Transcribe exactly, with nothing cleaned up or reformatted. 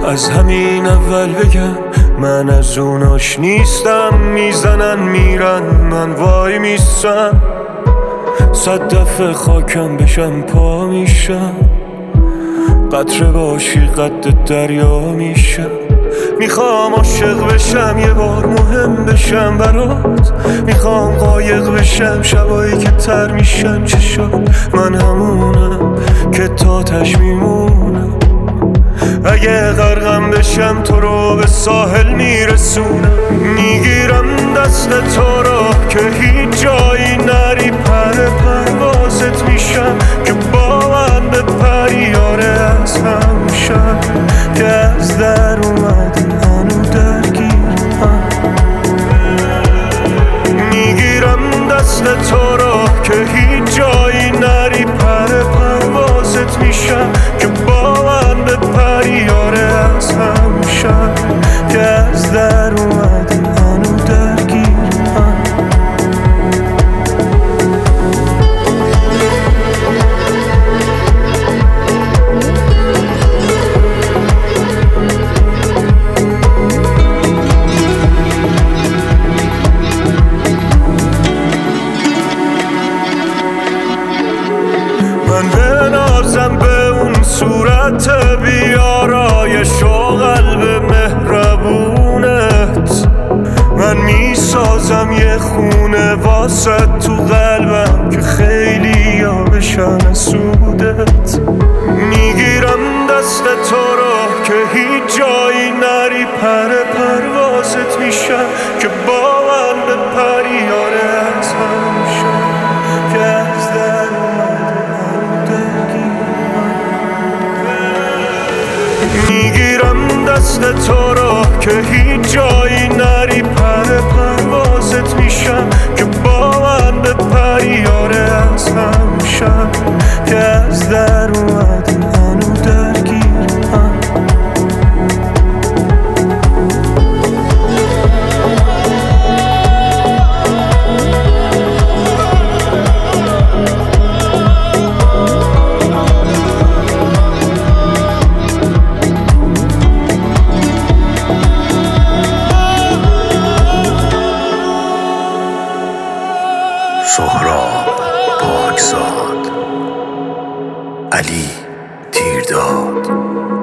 از همین اول بگم من از اوناش نیستم. میزنن میرن من وای میستم، صد دفعه خاکم بشم پا میشم. قطره باشی قد دریا میشم. میخوام عاشق بشم یه بار مهم بشم برات. میخوام قایق بشم شبایی که تر میشن چشات. من همونم که تاتش میمونم. اگه غرقم بشم تو رو به ساحل میرسونم. میگیرم دست تو رو که هیچ جایی نری. پر پروازت میشم که با من بپری. آره از همون شب که از در اومدی هنو درگیرم. میگیرم دست تو رو که هیچ جایی نری. پر پروازت میشم که با من بپری. آره از همون شب که از در اومدی هنو درگیرم. من بنازم به اون صورت بیارایش و قلب مهربونت. من میسازم یه خونه واسه تو قلبم که خیلی ها بشن سودت. میگیرم دست تو رو که هیچ جایی نری. پر پروازت میشم که با من بپری. آره از همون شب که از در میگیرم دست تو رو که هیچ جایی نری. پر پروازت میشم که با من بپری. آره از همون شب که از در اومدی هنو درگیرم. سهراب پاکزاد، علی تیرداد.